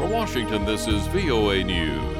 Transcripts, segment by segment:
From Washington, this is VOA News.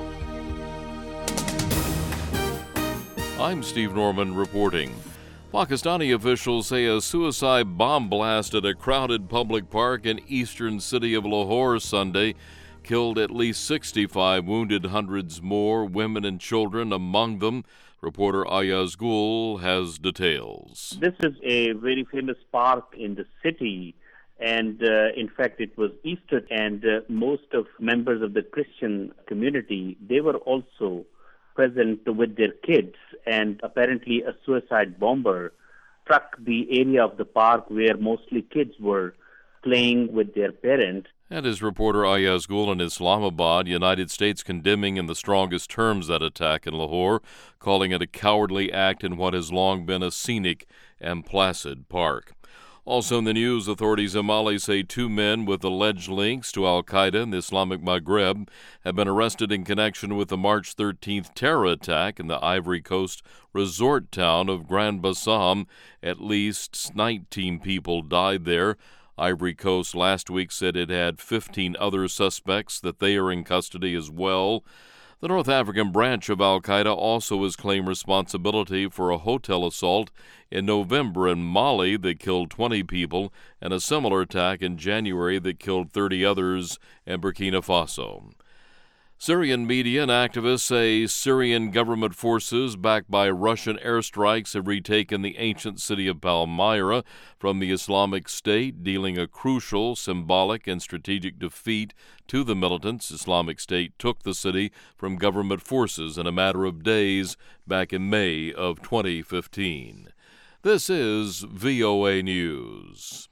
I'm Steve Norman reporting. Pakistani officials say a suicide bomb blast at a crowded public park in eastern city of Lahore Sunday killed at least 65, wounded hundreds more, women and children among them. Reporter Ayaz Gul has details. This is a very famous park in the city, and in fact it was Easter, and most of members of the Christian community, they were also present with their kids, and apparently a suicide bomber struck the area of the park where mostly kids were playing with their parents. That is reporter Ayaz Gul in Islamabad. United States condemning in the strongest terms that attack in Lahore, calling it a cowardly act in what has long been a scenic and placid park. Also in the news, authorities in Mali say 2 men with alleged links to al-Qaeda in the Islamic Maghreb have been arrested in connection with the March 13th terror attack in the Ivory Coast resort town of Grand Bassam. At least 19 people died there. Ivory Coast last week said it had 15 other suspects, that they are in custody as well. The North African branch of al-Qaeda also has claimed responsibility for a hotel assault in November in Mali that killed 20 people and a similar attack in January that killed 30 others in Burkina Faso. Syrian media and activists say Syrian government forces backed by Russian airstrikes have retaken the ancient city of Palmyra from the Islamic State, dealing a crucial, symbolic, and strategic defeat to the militants. Islamic State took the city from government forces in a matter of days back in May of 2015. This is VOA News.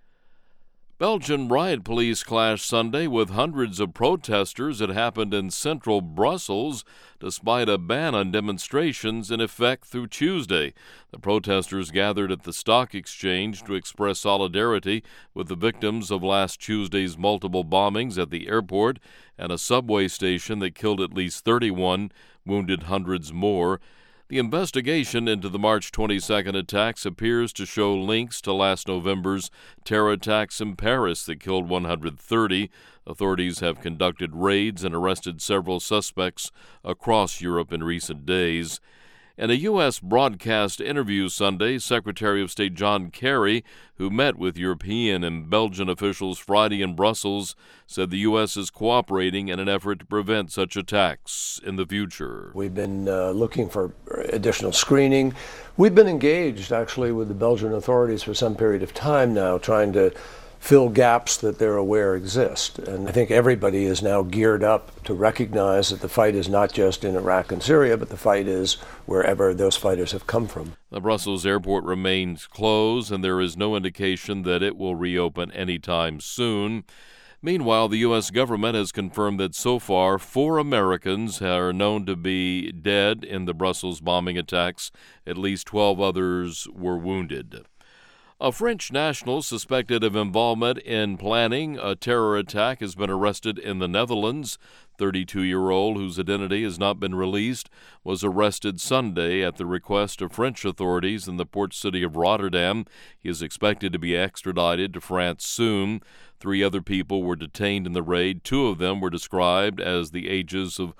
Belgian riot police clashed Sunday with hundreds of protesters. It happened in central Brussels, despite a ban on demonstrations in effect through Tuesday. The protesters gathered at the stock exchange to express solidarity with the victims of last Tuesday's multiple bombings at the airport and a subway station that killed at least 31, wounded hundreds more. The investigation into the March 22nd attacks appears to show links to last November's terror attacks in Paris that killed 130. Authorities have conducted raids and arrested several suspects across Europe in recent days. In a U.S. broadcast interview Sunday, Secretary of State John Kerry, who met with European and Belgian officials Friday in Brussels, said the U.S. is cooperating in an effort to prevent such attacks in the future. We've been looking for additional screening. We've been engaged, actually, with the Belgian authorities for some period of time now, trying to fill gaps that they're aware exist. And I think everybody is now geared up to recognize that the fight is not just in Iraq and Syria, but the fight is wherever those fighters have come from. The Brussels airport remains closed, and there is no indication that it will reopen anytime soon. Meanwhile, the U.S. government has confirmed that so far 4 Americans are known to be dead in the Brussels bombing attacks. At least 12 others were wounded. A French national suspected of involvement in planning a terror attack has been arrested in the Netherlands. 32-year-old, whose identity has not been released, was arrested Sunday at the request of French authorities in the port city of Rotterdam. He is expected to be extradited to France soon. 3 other people were detained in the raid. 2 of them were described as the ages of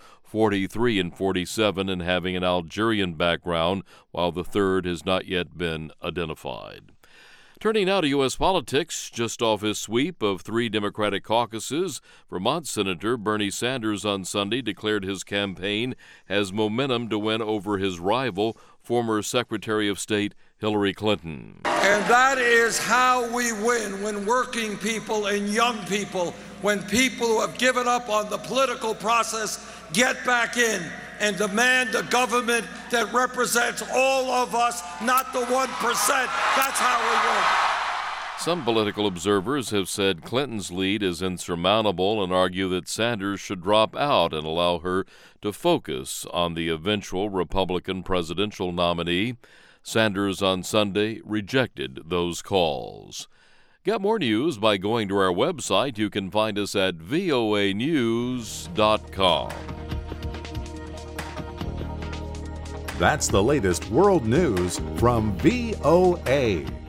43 and 47 and having an Algerian background, while the third has not yet been identified. Turning now to U.S. politics, just off his sweep of 3 Democratic caucuses, Vermont Senator Bernie Sanders on Sunday declared his campaign has momentum to win over his rival, former Secretary of State Hillary Clinton. And that is how we win, when working people and young people, when people who have given up on the political process get back in and demand a government that represents all of us, not the 1%. That's how we win. Some political observers have said Clinton's lead is insurmountable and argue that Sanders should drop out and allow her to focus on the eventual Republican presidential nominee. Sanders on Sunday rejected those calls. Get more news by going to our website. You can find us at voanews.com. That's the latest world news from VOA.